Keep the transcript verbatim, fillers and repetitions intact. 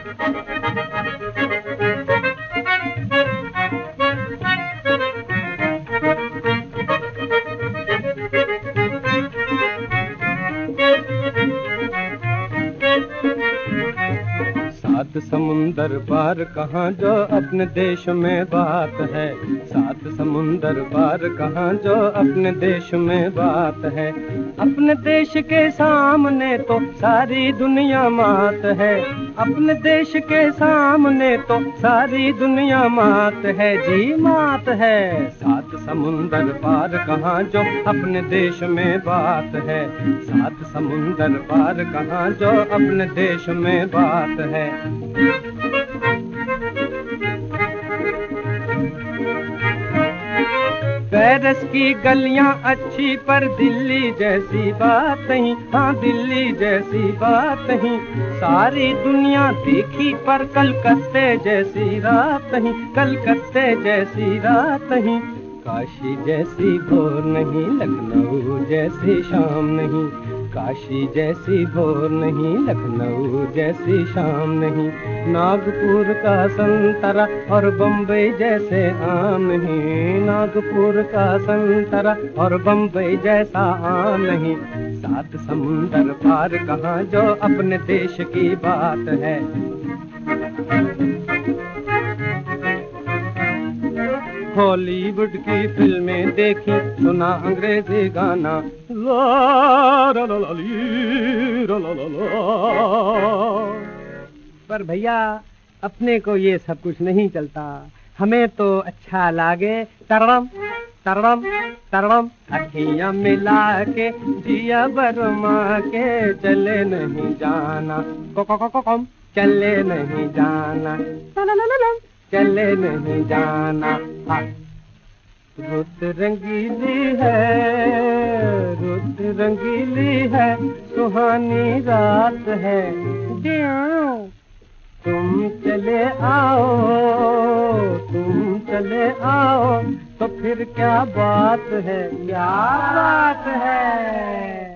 सात समुंदर पार कहाँ जो अपने देश में बात है। सात समुंदर पार कहाँ जो अपने देश में बात है। अपने देश के सामने तो सारी दुनिया मात है। अपने देश के सामने तो सारी दुनिया मात है जी, मात है। सात समुंदर पार कहाँ जो अपने देश में बात है। सात समुंदर पार कहाँ जो अपने देश में बात है। पेरिस की गलियां अच्छी पर दिल्ली जैसी बात नहीं। हाँ दिल्ली जैसी बात नहीं। सारी दुनिया देखी पर कलकत्ते जैसी रात नहीं। कलकत्ते जैसी रात नहीं। काशी जैसी भोर नहीं, लखनऊ जैसी शाम नहीं। काशी जैसी भोर नहीं, लखनऊ जैसी शाम नहीं। नागपुर का संतरा और बम्बई जैसे आम नहीं। नागपुर का संतरा और बम्बई जैसा आम नहीं। सात समुंदर पार कहाँ जो अपने देश की बात है। हॉलीवुड की फिल्में देखी, सुना अंग्रेजी गाना, ला ला ला ला ली, ला ला ला ला। पर भैया अपने को ये सब कुछ नहीं चलता। हमें तो अच्छा लागे तरड़म तरड़म तरड़म, अखियां मिला के जिया बरमा के, चले नहीं जाना को को को को चले नहीं जाना, चले नहीं जाना। रुत रंगीली है, रुत रंगीली है, सुहानी रात है। तुम चले आओ, तुम चले आओ, तो फिर क्या बात है, क्या बात है।